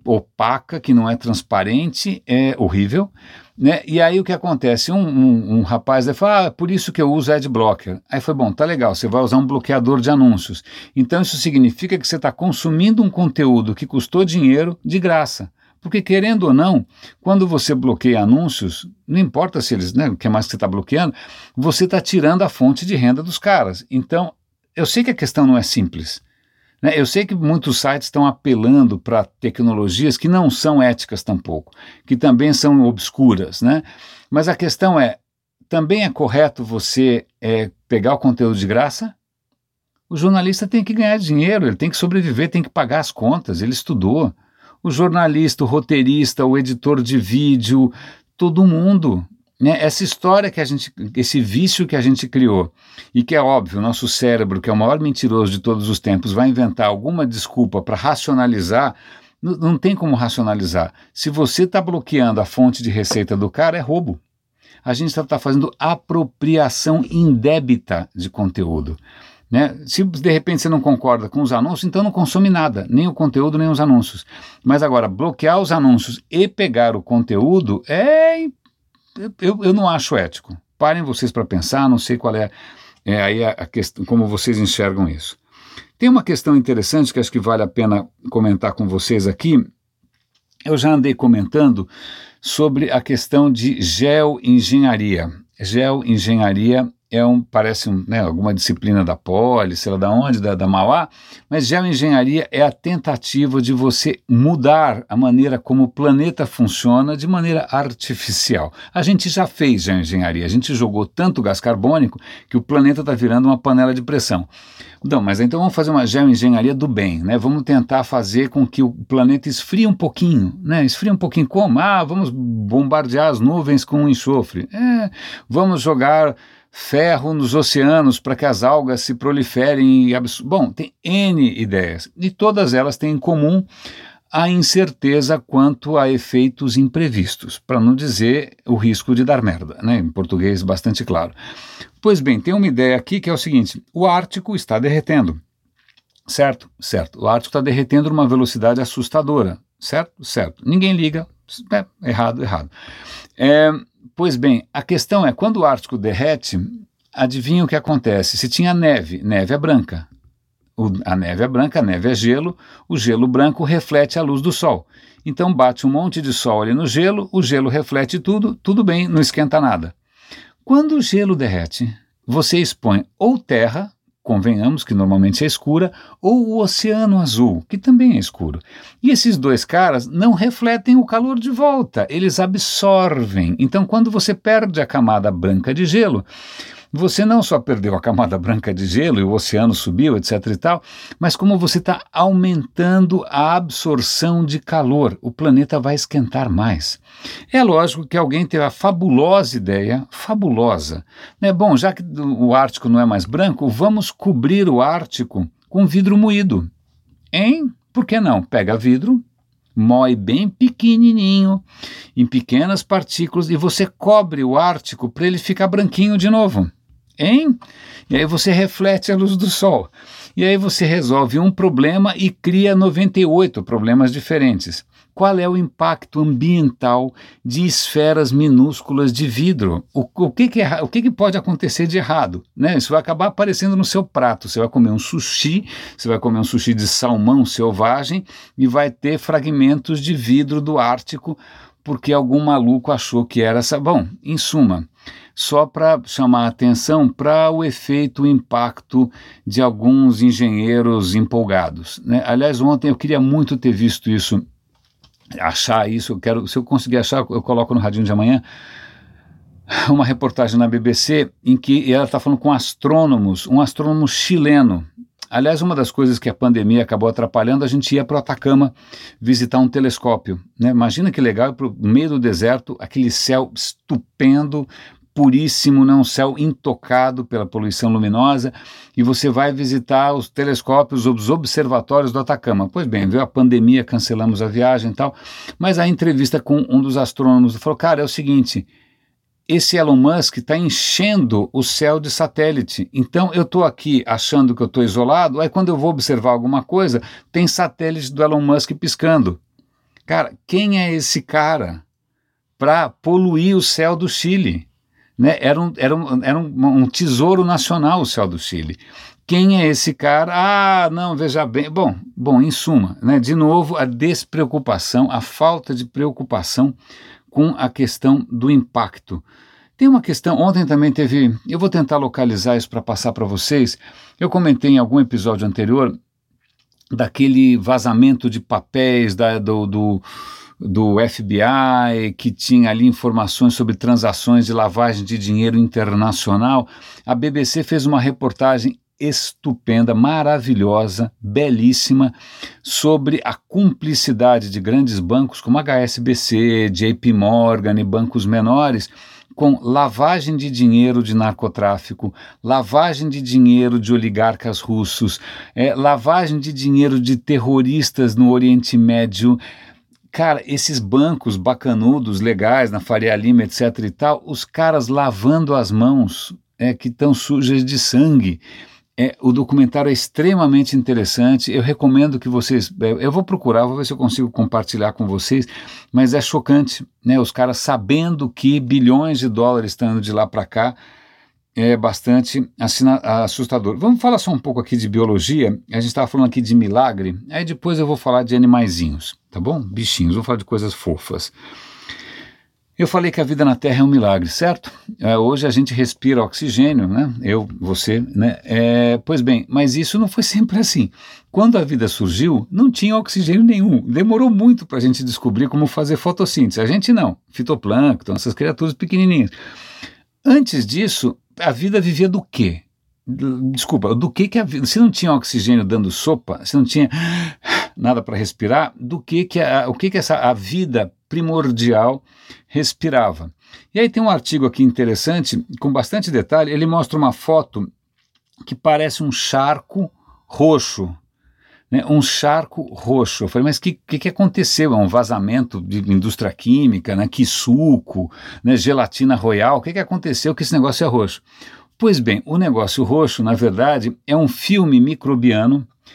Opaca, que não é transparente, é horrível, né? E aí o que acontece? Um rapaz aí fala, por isso que eu uso Adblocker. Aí foi, bom, tá legal, você vai usar um bloqueador de anúncios. Então isso significa que você está consumindo um conteúdo que custou dinheiro de graça. Porque querendo ou não, quando você bloqueia anúncios, não importa se eles, né, o que mais que você está bloqueando, você está tirando a fonte de renda dos caras. Então, eu sei que a questão não é simples. Eu sei que muitos sites estão apelando para tecnologias que não são éticas tampouco, que também são obscuras, né? Mas a questão é, também é correto você pegar o conteúdo de graça? O jornalista tem que ganhar dinheiro, ele tem que sobreviver, tem que pagar as contas, ele estudou. O jornalista, o roteirista, o editor de vídeo, todo mundo. Essa história esse vício que a gente criou, e que é óbvio, o nosso cérebro, que é o maior mentiroso de todos os tempos, vai inventar alguma desculpa para racionalizar, não tem como racionalizar. Se você está bloqueando a fonte de receita do cara, é roubo. A gente está fazendo apropriação indébita de conteúdo. Se de repente você não concorda com os anúncios, então não consome nada, nem o conteúdo, nem os anúncios. Mas agora, bloquear os anúncios e pegar o conteúdo eu não acho ético. Parem vocês para pensar, não sei qual é aí a questão, como vocês enxergam isso. Tem uma questão interessante que acho que vale a pena comentar com vocês aqui. Eu já andei comentando sobre a questão de geoengenharia. Geoengenharia parece alguma disciplina da Poli, sei lá da onde, da Mauá, mas geoengenharia é a tentativa de você mudar a maneira como o planeta funciona de maneira artificial. A gente já fez geoengenharia, a gente jogou tanto gás carbônico que o planeta está virando uma panela de pressão. Não, mas então vamos fazer uma geoengenharia do bem, né? Vamos tentar fazer com que o planeta esfrie um pouquinho, né? Esfrie um pouquinho como? Vamos bombardear as nuvens com enxofre. Vamos jogar ferro nos oceanos para que as algas se proliferem. Bom, tem N ideias, e todas elas têm em comum a incerteza quanto a efeitos imprevistos, para não dizer o risco de dar merda, né? Em português bastante claro. Pois bem, tem uma ideia aqui que é o seguinte: o Ártico está derretendo, certo? Certo. O Ártico está derretendo numa velocidade assustadora, certo? Certo. Ninguém liga, Errado. Pois bem, a questão é, quando o Ártico derrete, adivinha o que acontece? Se tinha neve, neve é branca. A neve é branca, a neve é gelo, o gelo branco reflete a luz do sol. Então bate um monte de sol ali no gelo, o gelo reflete tudo bem, não esquenta nada. Quando o gelo derrete, você expõe ou terra, convenhamos que normalmente é escura, ou o oceano azul, que também é escuro. E esses dois caras não refletem o calor de volta, eles absorvem. Então quando você perde a camada branca de gelo, você não só perdeu a camada branca de gelo e o oceano subiu, etc e tal, mas como você está aumentando a absorção de calor, o planeta vai esquentar mais. É lógico que alguém teve a fabulosa ideia, fabulosa, né? Bom, já que o Ártico não é mais branco, vamos cobrir o Ártico com vidro moído. Hein? Por que não? Pega vidro, moe bem pequenininho, em pequenas partículas, e você cobre o Ártico para ele ficar branquinho de novo. Hein? E aí você reflete a luz do sol. E aí você resolve um problema e cria 98 problemas diferentes. Qual é o impacto ambiental de esferas minúsculas de vidro? O que pode acontecer de errado? Né? Isso vai acabar aparecendo no seu prato. Você vai comer um sushi de salmão selvagem e vai ter fragmentos de vidro do Ártico porque algum maluco achou que era essa. Bom, em suma, só para chamar a atenção para o efeito, o impacto de alguns engenheiros empolgados, né? Aliás, ontem eu queria muito ter visto isso, achar isso, se eu conseguir achar, eu coloco no Radinho de Amanhã, uma reportagem na BBC em que ela está falando com astrônomos, um astrônomo chileno. Aliás, uma das coisas que a pandemia acabou atrapalhando, a gente ia para o Atacama visitar um telescópio, né? Imagina que legal, para o meio do deserto, aquele céu estupendo, puríssimo, né? Um céu intocado pela poluição luminosa, e você vai visitar os telescópios, os observatórios do Atacama. Pois bem, veio a pandemia, cancelamos a viagem e tal, mas a entrevista com um dos astrônomos falou, cara, é o seguinte, esse Elon Musk está enchendo o céu de satélite, então eu estou aqui achando que eu estou isolado, aí quando eu vou observar alguma coisa, tem satélite do Elon Musk piscando. Cara, quem é esse cara para poluir o céu do Chile? Né? Era um tesouro nacional o céu do Chile. Quem é esse cara? Ah, não, veja bem. Bom, em suma, né, de novo, a despreocupação, a falta de preocupação com a questão do impacto. Tem uma questão, ontem também teve, eu vou tentar localizar isso para passar para vocês, eu comentei em algum episódio anterior daquele vazamento de papéis do FBI, que tinha ali informações sobre transações de lavagem de dinheiro internacional. A BBC fez uma reportagem estupenda, maravilhosa, belíssima, sobre a cumplicidade de grandes bancos como HSBC, JP Morgan e bancos menores com lavagem de dinheiro de narcotráfico, lavagem de dinheiro de oligarcas russos, lavagem de dinheiro de terroristas no Oriente Médio. Cara, esses bancos bacanudos, legais, na Faria Lima, etc e tal, os caras lavando as mãos que estão sujas de sangue. O documentário é extremamente interessante, eu recomendo que vocês, eu vou procurar, vou ver se eu consigo compartilhar com vocês, mas é chocante, né? Os caras sabendo que bilhões de dólares estão indo de lá para cá, é bastante assustador. Vamos falar só um pouco aqui de biologia, a gente estava falando aqui de milagre, aí depois eu vou falar de animaizinhos, tá bom? Bichinhos, vou falar de coisas fofas. Eu falei que a vida na Terra é um milagre, certo? Hoje a gente respira oxigênio, né? Eu, você, né? Pois bem, mas isso não foi sempre assim. Quando a vida surgiu, não tinha oxigênio nenhum. Demorou muito para a gente descobrir como fazer fotossíntese. A gente não. Fitoplâncton, essas criaturas pequenininhas. Antes disso, a vida vivia do quê? Desculpa, do que a vida... Se não tinha oxigênio dando sopa, se não tinha nada para respirar, o que a vida primordial respirava. E aí tem um artigo aqui interessante, com bastante detalhe, ele mostra uma foto que parece um charco roxo, né? Um charco roxo. Eu falei, mas o que aconteceu? É um vazamento de indústria química, né? Que suco, né? Gelatina Royal, o que aconteceu que esse negócio é roxo? Pois bem, o negócio roxo, na verdade, é um filme microbiano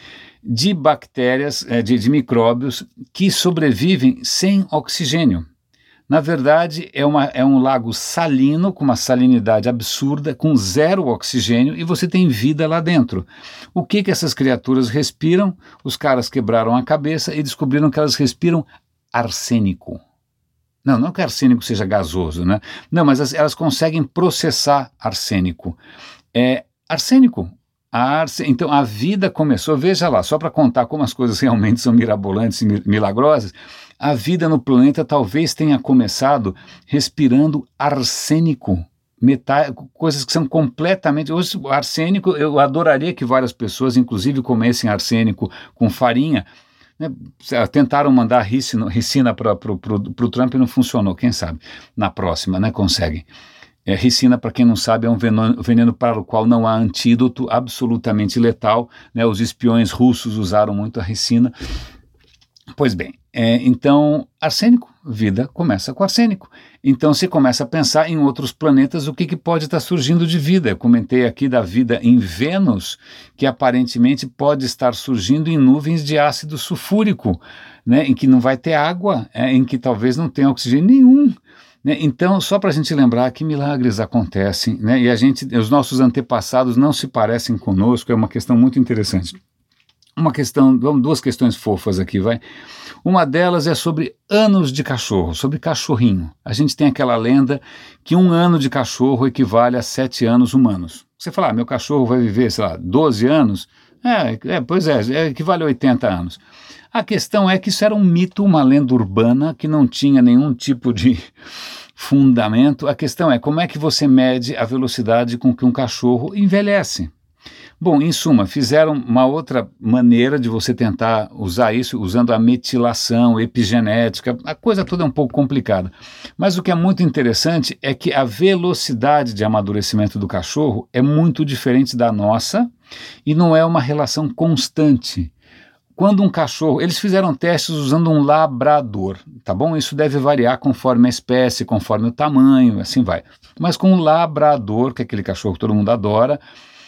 de bactérias, de micróbios que sobrevivem sem oxigênio. Na verdade, é um lago salino, com uma salinidade absurda, com zero oxigênio, e você tem vida lá dentro. O que essas criaturas respiram? Os caras quebraram a cabeça e descobriram que elas respiram arsênico. Não que arsênico seja gasoso, né? Não, mas elas conseguem processar arsênico. Arsênico. Então a vida começou, veja lá, só para contar como as coisas realmente são mirabolantes e milagrosas, a vida no planeta talvez tenha começado respirando arsênico, coisas que são completamente... Hoje, arsênico, eu adoraria que várias pessoas, inclusive, comessem arsênico com farinha, né? Tentaram mandar ricina para o Trump e não funcionou, quem sabe, na próxima, né, conseguem. Ricina, para quem não sabe, é um veneno para o qual não há antídoto, absolutamente letal, né? Os espiões russos usaram muito a ricina. Pois bem, então, arsênico, vida começa com arsênico. Então se começa a pensar em outros planetas, o que pode estar surgindo de vida. Eu comentei aqui da vida em Vênus, que aparentemente pode estar surgindo em nuvens de ácido sulfúrico, né? Em que não vai ter água, em que talvez não tenha oxigênio nenhum. Então, só para a gente lembrar que milagres acontecem, né? E os nossos antepassados não se parecem conosco, é uma questão muito interessante. Duas questões fofas aqui, vai. Uma delas é sobre anos de cachorro, sobre cachorrinho. A gente tem aquela lenda que 1 ano de cachorro equivale a 7 anos humanos. Você fala, meu cachorro vai viver, sei lá, 12 anos? Pois é, equivale a 80 anos. A questão é que isso era um mito, uma lenda urbana que não tinha nenhum tipo de fundamento. A questão é como é que você mede a velocidade com que um cachorro envelhece. Bom, em suma, fizeram uma outra maneira de você tentar usar isso, usando a metilação, epigenética, a coisa toda é um pouco complicada. Mas o que é muito interessante é que a velocidade de amadurecimento do cachorro é muito diferente da nossa e não é uma relação constante. Quando um cachorro... Eles fizeram testes usando um labrador, tá bom? Isso deve variar conforme a espécie, conforme o tamanho, assim vai. Mas com um labrador, que é aquele cachorro que todo mundo adora,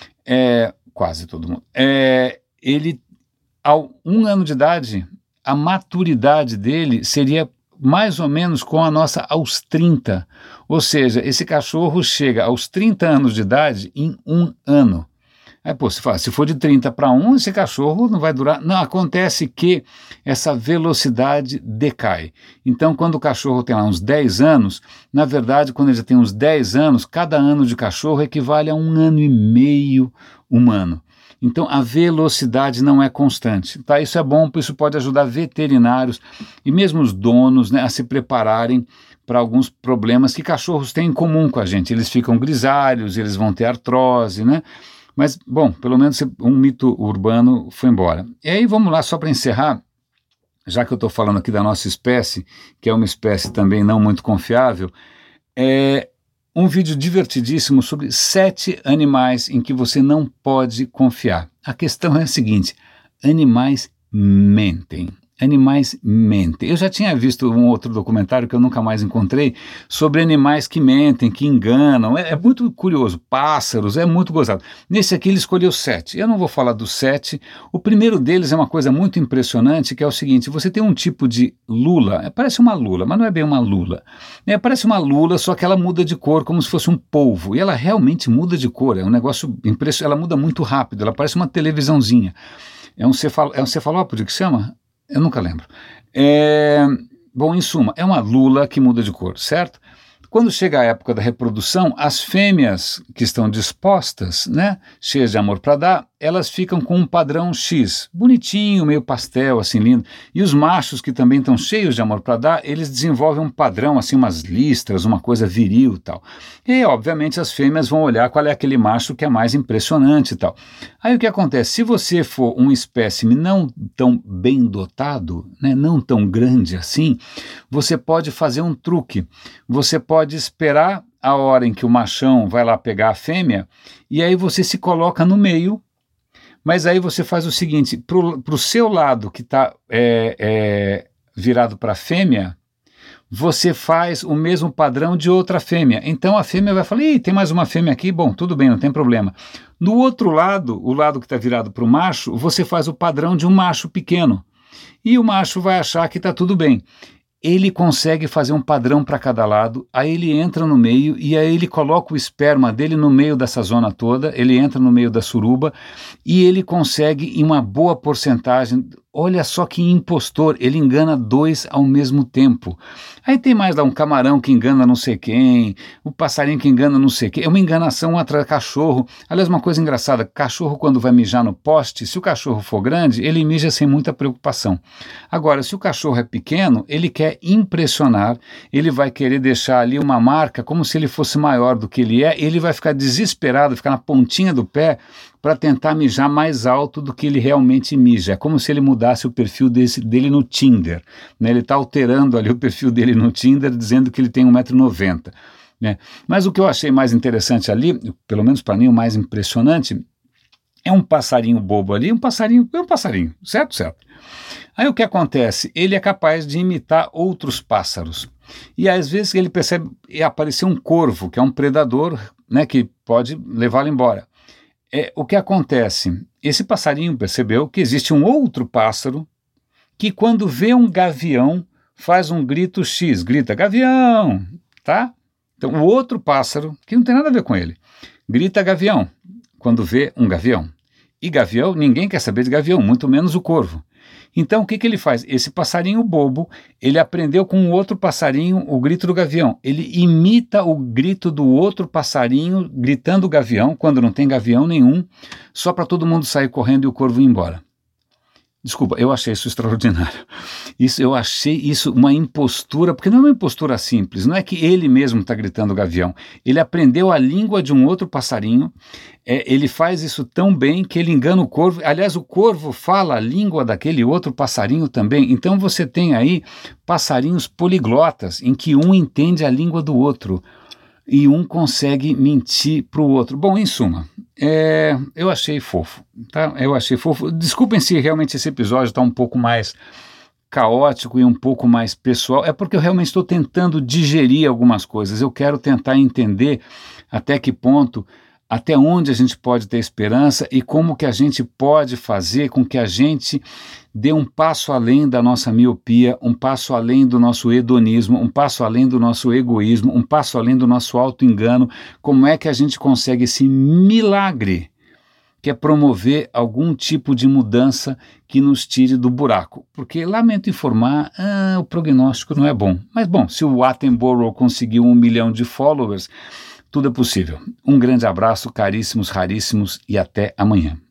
quase todo mundo, ele, ao 1 ano de idade, a maturidade dele seria mais ou menos com a nossa aos 30. Ou seja, esse cachorro chega aos 30 anos de idade em 1 ano. Aí, você fala, se for de 30 para 1, esse cachorro não vai durar. Não, acontece que essa velocidade decai. Então, quando o cachorro tem lá uns 10 anos, na verdade, quando ele já tem uns 10 anos, cada ano de cachorro equivale a 1 ano e meio humano. Então, a velocidade não é constante. Tá? Isso é bom, isso pode ajudar veterinários e mesmo os donos, né, a se prepararem para alguns problemas que cachorros têm em comum com a gente. Eles ficam grisalhos, eles vão ter artrose, né? Mas, bom, pelo menos um mito urbano foi embora. E aí vamos lá, só para encerrar, já que eu estou falando aqui da nossa espécie, que é uma espécie também não muito confiável, um vídeo divertidíssimo sobre 7 animais em que você não pode confiar. A questão é a seguinte, animais mentem. Animais mentem. Eu já tinha visto um outro documentário que eu nunca mais encontrei sobre animais que mentem, que enganam. É muito curioso. Pássaros, é muito gozado. Nesse aqui ele escolheu 7. Eu não vou falar dos 7. O primeiro deles é uma coisa muito impressionante, que é o seguinte, você tem um tipo de lula, parece uma lula, mas não é bem uma lula. Parece uma lula, só que ela muda de cor como se fosse um polvo. E ela realmente muda de cor. É um negócio impressionante. Ela muda muito rápido. Ela parece uma televisãozinha. É um cefalópode que chama? Eu nunca lembro. Bom, em suma, é uma lula que muda de cor, certo? Quando chega a época da reprodução, as fêmeas que estão dispostas, né, cheias de amor para dar, elas ficam com um padrão X, bonitinho, meio pastel, assim, lindo. E os machos que também estão cheios de amor para dar, eles desenvolvem um padrão, assim, umas listras, uma coisa viril e tal. E, obviamente, as fêmeas vão olhar qual é aquele macho que é mais impressionante e tal. Aí o que acontece? Se você for um espécime não tão bem dotado, né, não tão grande assim, você pode fazer um truque. Você pode esperar a hora em que o machão vai lá pegar a fêmea e aí você se coloca no meio, mas aí você faz o seguinte, para o seu lado que está virado para a fêmea, você faz o mesmo padrão de outra fêmea. Então a fêmea vai falar, ih, tem mais uma fêmea aqui, bom, tudo bem, não tem problema. No outro lado, o lado que está virado para o macho, você faz o padrão de um macho pequeno. E o macho vai achar que está tudo bem. Ele consegue fazer um padrão para cada lado, aí ele entra no meio e aí ele coloca o esperma dele no meio dessa zona toda, ele entra no meio da suruba e ele consegue em uma boa porcentagem, olha só que impostor, ele engana 2 ao mesmo tempo. Aí tem mais lá um camarão que engana não sei quem, o passarinho que engana não sei quem, é uma enganação atrás do cachorro. Aliás, uma coisa engraçada, cachorro quando vai mijar no poste, se o cachorro for grande, ele mija sem muita preocupação. Agora, se o cachorro é pequeno, ele quer impressionar, ele vai querer deixar ali uma marca como se ele fosse maior do que ele é, ele vai ficar desesperado, ficar na pontinha do pé para tentar mijar mais alto do que ele realmente mija. É como se ele mudasse o perfil dele no Tinder, né? Ele está alterando ali o perfil dele no Tinder, dizendo que ele tem 1,90 m, né? Mas o que eu achei mais interessante ali, pelo menos para mim o mais impressionante, é um passarinho bobo ali, é um passarinho, certo? Aí o que acontece? Ele é capaz de imitar outros pássaros. E às vezes ele percebe aparecer um corvo, que é um predador, né, que pode levá-lo embora. O que acontece? Esse passarinho percebeu que existe um outro pássaro que quando vê um gavião faz um grito X, grita gavião, tá? Então o outro pássaro, que não tem nada a ver com ele, grita gavião quando vê um gavião. E gavião, ninguém quer saber de gavião, muito menos o corvo. Então o que ele faz? Esse passarinho bobo, ele aprendeu com o outro passarinho o grito do gavião. Ele imita o grito do outro passarinho gritando gavião, quando não tem gavião nenhum, só para todo mundo sair correndo e o corvo ir embora. Desculpa, eu achei isso extraordinário. Eu achei isso uma impostura, porque não é uma impostura simples, não é que ele mesmo está gritando gavião. Ele aprendeu a língua de um outro passarinho, ele faz isso tão bem que ele engana o corvo. Aliás, o corvo fala a língua daquele outro passarinho também. Então você tem aí passarinhos poliglotas, em que um entende a língua do outro e um consegue mentir para o outro. Bom, em suma, eu achei fofo, tá? Eu achei fofo. Desculpem se realmente esse episódio está um pouco mais caótico e um pouco mais pessoal. É porque eu realmente estou tentando digerir algumas coisas. Eu quero tentar entender até que ponto, até onde a gente pode ter esperança e como que a gente pode fazer com que a gente dê um passo além da nossa miopia, um passo além do nosso hedonismo, um passo além do nosso egoísmo, um passo além do nosso auto-engano. Como é que a gente consegue esse milagre que é promover algum tipo de mudança que nos tire do buraco? Porque, lamento informar, o prognóstico não é bom. Mas, bom, se o Attenborough conseguiu 1 milhão de followers, tudo é possível. Um grande abraço, caríssimos, raríssimos, e até amanhã.